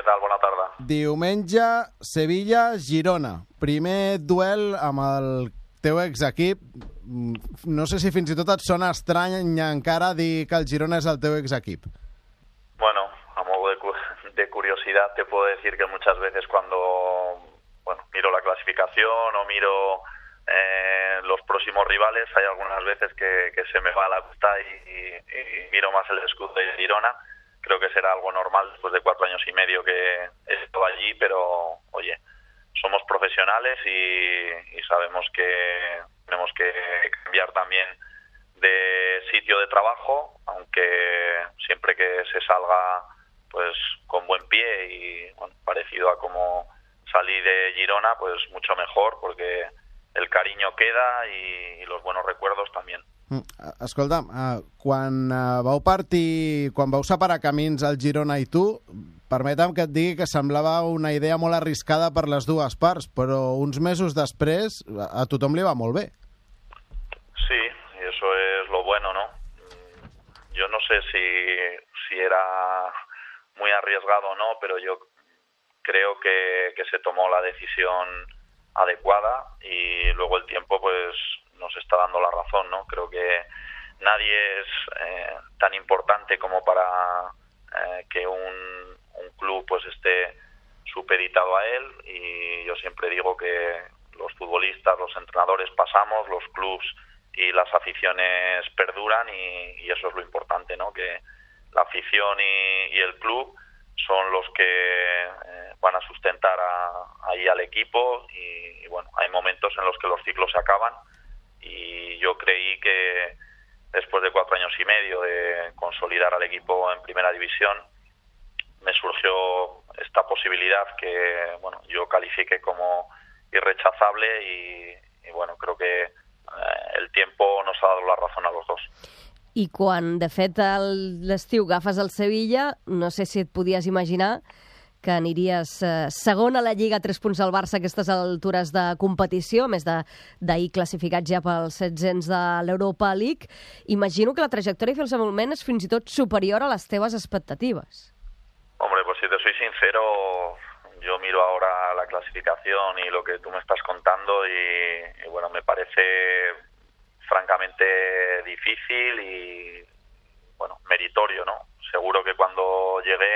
tal? Bona tarda. Diumenge, Sevilla-Girona. Primer duel amb el teu exequip. No sé si fins i tot et sona estrany encara dir que el Girona és el teu exequip. Bueno, a modo de curiosidad te puedo decir que muchas veces cuando miro la clasificación o miro los próximos rivales, hay algunas veces que se me va la vista y miro más el escudo de Girona. Creo que será algo normal después de 4 años y medio que he estado allí, pero oye, somos profesionales y sabemos que tenemos que cambiar también de sitio de trabajo, aunque siempre que se salga pues con buen pie y parecido a como salí de Girona, pues mucho mejor, porque el cariño queda y los buenos recuerdos también. Escolta, quan vau separar camins al Girona i tu, permetem que et digui que semblava una idea molt arriscada per les dues parts, però uns mesos després a tothom li va molt bé. Sí, y eso es lo bueno, ¿no? Yo no sé si era muy arriesgado o no, pero yo creo que se tomó la decisión adecuada y luego el tiempo pues nos está dando la razón, ¿no? Creo que nadie es tan importante como para que un club pues esté supeditado a él, y yo siempre digo que los futbolistas, los entrenadores pasamos, los clubs y las aficiones perduran y eso es lo importante, ¿no? Que la afición y el club son los que van a sustentar ahí al equipo y bueno, hay momentos en los que los ciclos se acaban y yo creí que después de 4 años y medio de consolidar al equipo en primera división me surgió esta posibilidad que bueno, yo califiqué como irrechazable y bueno, creo que el tiempo nos ha dado la razón a los dos. I quan, de fet, l'estiu agafes el Sevilla, no sé si et podies imaginar que aniries segon a la Lliga, 3 punts al Barça a aquestes altures de competició, més d'ahir classificats ja pels 700 de l'Europa League. Imagino que la trajectòria fins al moment és fins i tot superior a les teves expectatives. Hombre, pues si te soy sincero, yo miro ahora la clasificación y lo que tú me estás contando y bueno, me parece francamente difícil y bueno, meritorio, ¿no? Seguro que cuando llegué,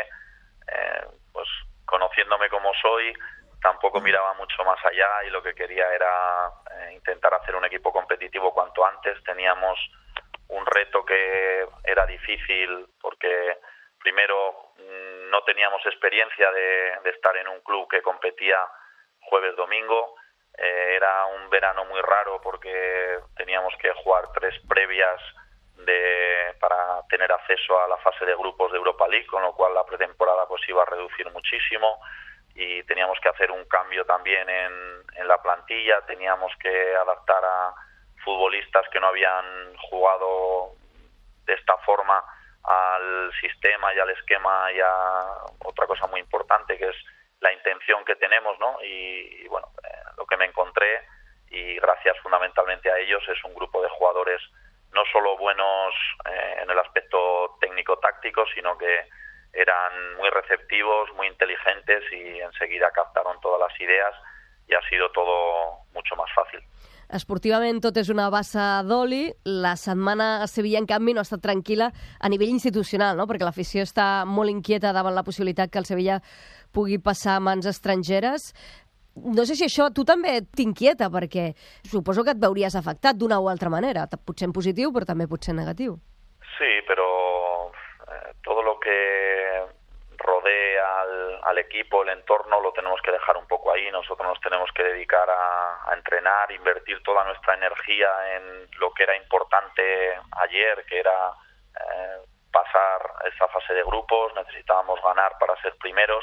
pues conociéndome como soy, tampoco miraba mucho más allá y lo que quería era intentar hacer un equipo competitivo cuanto antes. Teníamos un reto que era difícil porque primero no teníamos experiencia de estar en un club que competía jueves-domingo. Era un verano muy raro porque teníamos que jugar 3 previas para tener acceso a la fase de grupos de Europa League, con lo cual la pretemporada pues iba a reducir muchísimo y teníamos que hacer un cambio también en la plantilla. Teníamos que adaptar a futbolistas que no habían jugado de esta forma al sistema y al esquema, y a otra cosa muy importante que es la intención que tenemos, ¿no? Y bueno, lo que me encontré, y gracias fundamentalmente a ellos, es un grupo de jugadores no solo buenos en el aspecto técnico-táctico, sino que eran muy receptivos, muy inteligentes y enseguida captaron todas las ideas y ha sido todo mucho más fácil. Esportivament tot és una bassa d'oli. La setmana a Sevilla, en canvi, no ha estat tranquil·la a nivell institucional, no? Perquè l'afició està molt inquieta davant la possibilitat que el Sevilla pugui passar a mans estrangeres. No sé si això a tu també t'inquieta, perquè suposo que et veuries afectat d'una o altra manera, potser en positiu, però també potser en negatiu. Sí, pero todo lo que rodea al equipo, el entorno, lo tenemos que dejar un poco ahí. Nosotros nos tenemos que dedicar a entrenar, invertir toda nuestra energía en lo que era importante ayer, que era pasar esa fase de grupos. Necesitábamos ganar para ser primeros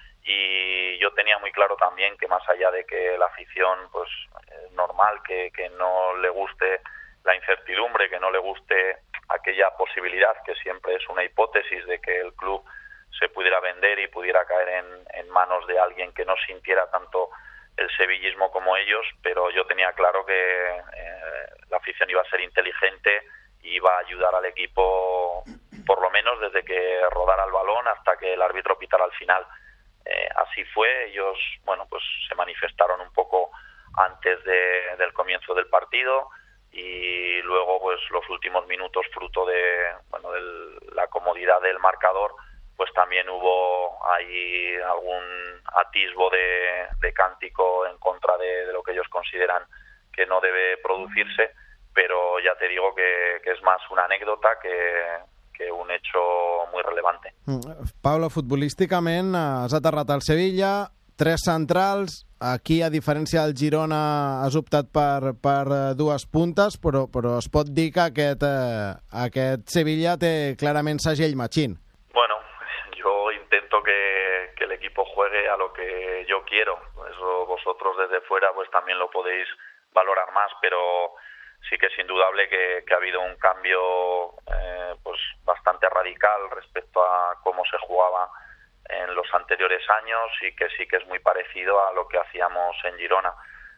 y yo tenía muy claro también que más allá de que la afición, pues es normal que no le guste la incertidumbre, que no le guste aquella posibilidad, que siempre es una hipótesis, de que el club se pudiera vender y pudiera caer en manos de alguien que no sintiera tanto el sevillismo como ellos, pero yo tenía claro que la afición iba a ser inteligente y iba a ayudar al equipo por lo menos desde que rodara el balón hasta que el árbitro pitara al final. Así fue. Ellos, bueno, pues se manifestaron un poco antes del comienzo del partido, y luego pues los últimos minutos, fruto de la comodidad del marcador, pues también hubo ahí algún atisbo de cántico en contra de lo que ellos consideran que no debe producirse, pero ya te digo que es más una anécdota que un hecho muy relevante. Pablo, futbolísticament has aterrat al Sevilla, 3 centrals, aquí a diferència del Girona has optat per 2 puntes, però es pot dir que aquest Sevilla té clarament segell Machín. Bueno, yo intento que el equipo juegue a lo que yo quiero. Eso vosotros desde fuera pues también lo podéis valorar más, pero sí que es indudable que ha habido un cambio pues bastante radical respecto a cómo se jugaba en los anteriores años, y que sí que es muy parecido a lo que hacíamos en Girona.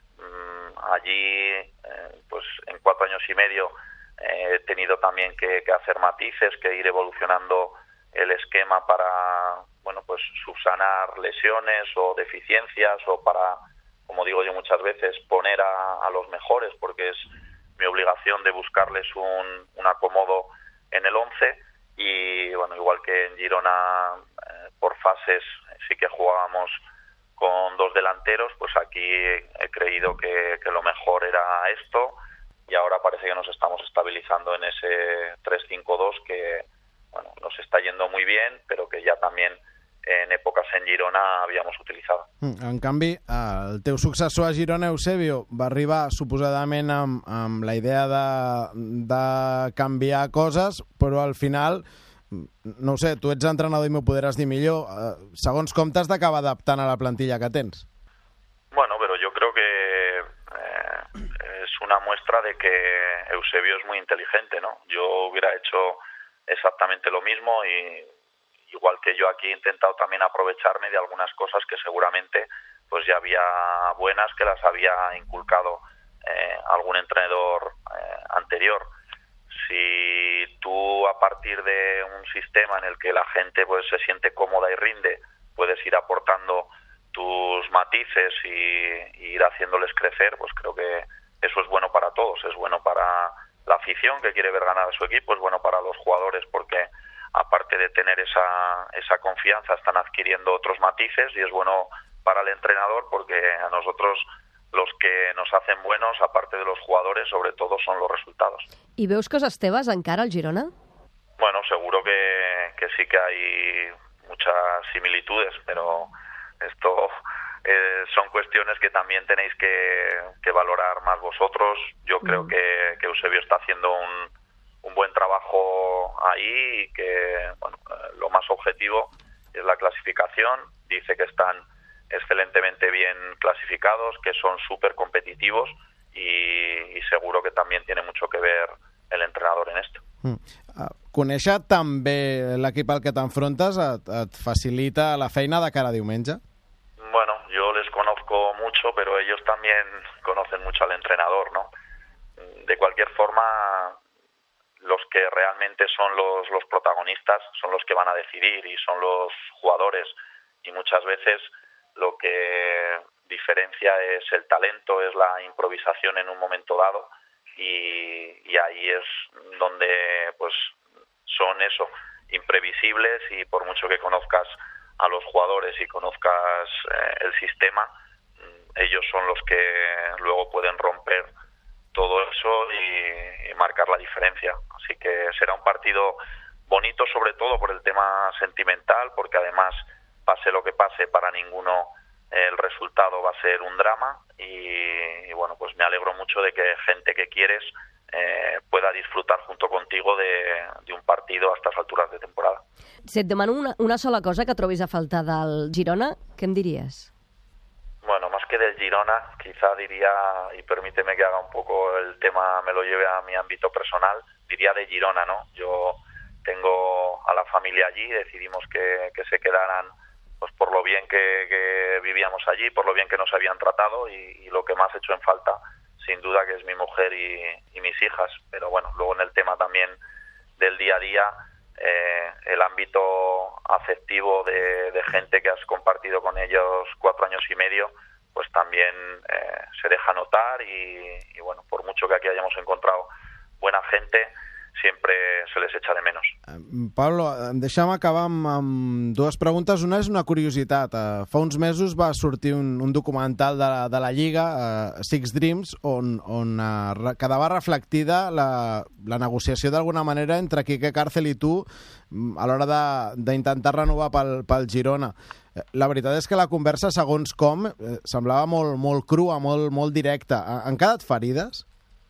Allí pues en 4 años y medio he tenido también que hacer matices, que ir evolucionando el esquema para, bueno, pues subsanar lesiones o deficiencias, o para, como digo yo muchas veces, poner a los mejores, porque es mi obligación de buscarles un acomodo en el 11. Y bueno, igual que en Girona por fases sí que jugábamos con 2 delanteros, pues aquí he creído que lo mejor era esto, y ahora parece que nos estamos estabilizando en ese 3-5-2 que, bueno, nos está yendo muy bien, pero que ya también en èpoques en Girona havíamos utilizado. En canvi, el teu successor a Girona, Eusebio, va arribar suposadament amb la idea de canviar coses, però al final, no ho sé, tu ets entrenador i m'ho podràs dir millor, segons com t'has d'acabar adaptant a la plantilla que tens? Bueno, pero yo creo que es una muestra de que Eusebio es muy inteligente, ¿no? Yo hubiera hecho exactamente lo mismo, y igual que yo aquí he intentado también aprovecharme de algunas cosas que seguramente pues ya había buenas, que las había inculcado algún entrenador anterior. Si tú, a partir de un sistema en el que la gente pues se siente cómoda y rinde, puedes ir aportando tus matices y ir haciéndoles crecer, pues creo que eso es bueno para todos. Es bueno para la afición, que quiere ver ganar a su equipo, es bueno para los jugadores, porque aparte de tener esa confianza, están adquiriendo otros matices, y es bueno para el entrenador, porque a nosotros los que nos hacen buenos, aparte de los jugadores, sobre todo son los resultados. I veus coses teves encara al Girona? Bueno, seguro que sí que hay muchas similitudes, pero esto son cuestiones que también tenéis que valorar más vosotros. Yo creo que Eusebio está haciendo un buen trabajo ahí, y que, bueno, lo más objetivo es la clasificación. Dice que están excelentemente bien clasificados, que son súper competitivos, y seguro que también tiene mucho que ver el entrenador en esto. Conèixer també l'equip al que t'enfrontes et facilita la feina de cara a diumenge? Bueno, yo les conozco mucho, pero ellos también conocen mucho al entrenador, ¿no? De cualquier forma, los que realmente son los protagonistas son los que van a decidir, y son los jugadores, y muchas veces lo que diferencia es el talento, es la improvisación en un momento dado, y ahí es donde pues son eso, imprevisibles, y por mucho que conozcas a los jugadores y conozcas el sistema, ellos son los que luego pueden romper todo eso y marcar la diferencia. Así que será un partido bonito, sobre todo por el tema sentimental, porque además, pase lo que pase, para ninguno el resultado va a ser un drama, y bueno, pues me alegro mucho de que gente que quieres pueda disfrutar junto contigo de un partido a estas alturas de temporada. Si et demano una sola cosa que trobis a faltar del Girona, què em diries? Bueno, más que del Girona, quizá diría, y permíteme que haga un poco el tema, me lo lleve a mi ámbito personal, diría de Girona, ¿no? Yo tengo a la familia allí, decidimos que se quedaran pues por lo bien que vivíamos allí, por lo bien que nos habían tratado, y lo que más he hecho en falta, sin duda, que es mi mujer y mis hijas. Pero bueno, luego en el tema también del día a día, el ámbito afectivo de gente que has compartido con ellos 4 años y medio, pues también se deja notar y bueno, por mucho que aquí hayamos encontrado buena gente, sempre se les echa de menos. Pablo, deixa'm acabar amb dues preguntes. Una és una curiositat. Fa uns mesos va sortir un documental de la Lliga, Six Dreams, on quedava reflectida la negociació d'alguna manera entre Quique Cárcel i tu a l'hora d'intentar renovar pel Girona. La veritat és que la conversa, segons com, semblava molt crua, molt directa. Han quedat ferides?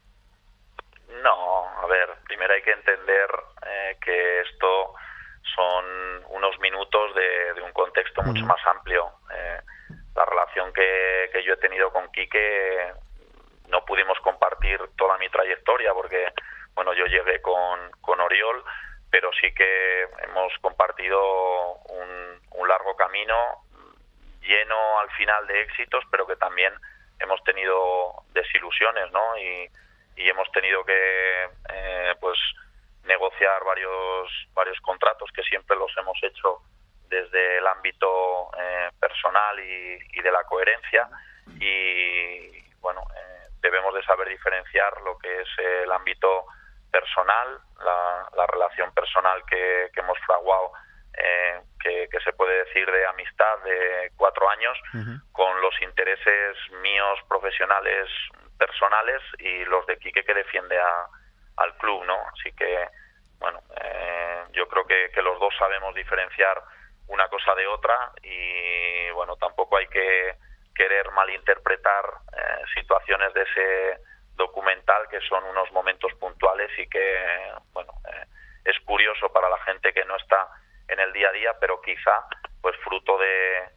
No, a ver, primero hay que entender que esto son unos minutos de un contexto mucho más amplio. La relación que yo he tenido con Quique, no pudimos compartir toda mi trayectoria porque, bueno, yo llegué con Oriol, pero sí que hemos compartido un largo camino lleno al final de éxitos, pero que también hemos tenido desilusiones, ¿no? Y hemos tenido que pues negociar varios contratos que siempre los hemos hecho desde el ámbito personal y de la coherencia, y bueno, debemos de saber diferenciar lo que es el ámbito personal, la relación personal que hemos fraguado, que se puede decir de amistad de 4 años, con los intereses míos profesionales personales y los de Quique, que defiende al club, ¿no? Así que, bueno, yo creo que los dos sabemos diferenciar una cosa de otra y, bueno, tampoco hay que querer malinterpretar situaciones de ese documental, que son unos momentos puntuales y que, bueno, es curioso para la gente que no está en el día a día, pero quizá, pues fruto de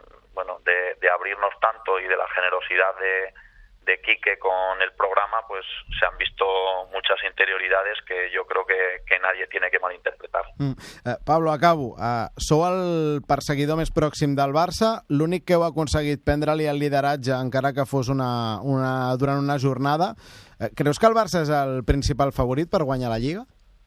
abrirnos tanto y de la generosidad de Quique con el programa, pues se han visto muchas interioridades que jo crec que nadie tiene que malinterpretar. Pablo, acabo. Sou el perseguidor més pròxim del Barça, l'únic que heu aconseguit prendre-li el lideratge, encara que fos durant una jornada. Creus que el Barça és el principal favorit per guanyar la Lliga?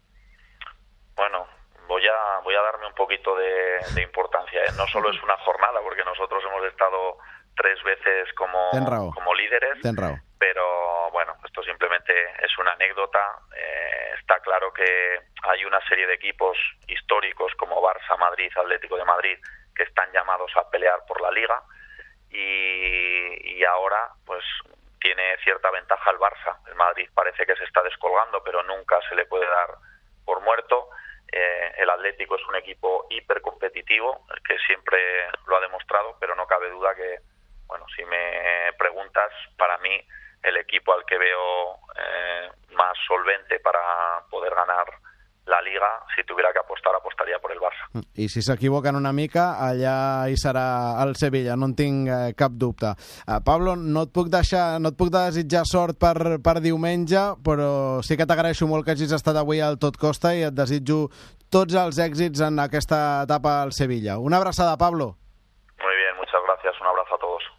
Bueno, voy a darme un poquito de importancia. No solo es una jornada, porque nosotros hemos estado 3 veces como líderes, pero bueno, esto simplemente es una anécdota. Está claro que hay una serie de equipos históricos como Barça, Madrid, Atlético de Madrid, que están llamados a pelear por la Liga, y ahora pues tiene cierta ventaja el Barça. El Madrid parece que se está descolgando, pero nunca se le puede dar por muerto. El Atlético es un equipo hipercompetitivo, que siempre lo ha demostrado, pero no cabe duda que, bueno, si me preguntas, para mí el equipo al que veo más solvente para poder ganar la Liga, si tuviera que apostar, apostaria per el Barça. I si s'equivoquen una mica, allà hi serà el Sevilla, no en tinc cap dubte. Pablo, no et puc desitjar sort per diumenge, però sí que t'agraeixo molt que hagis estat avui al Tot Costa i et desitjo tots els èxits en aquesta etapa al Sevilla. Una abraçada, Pablo. Muy bien, muchas gracias. Un abrazo a todos.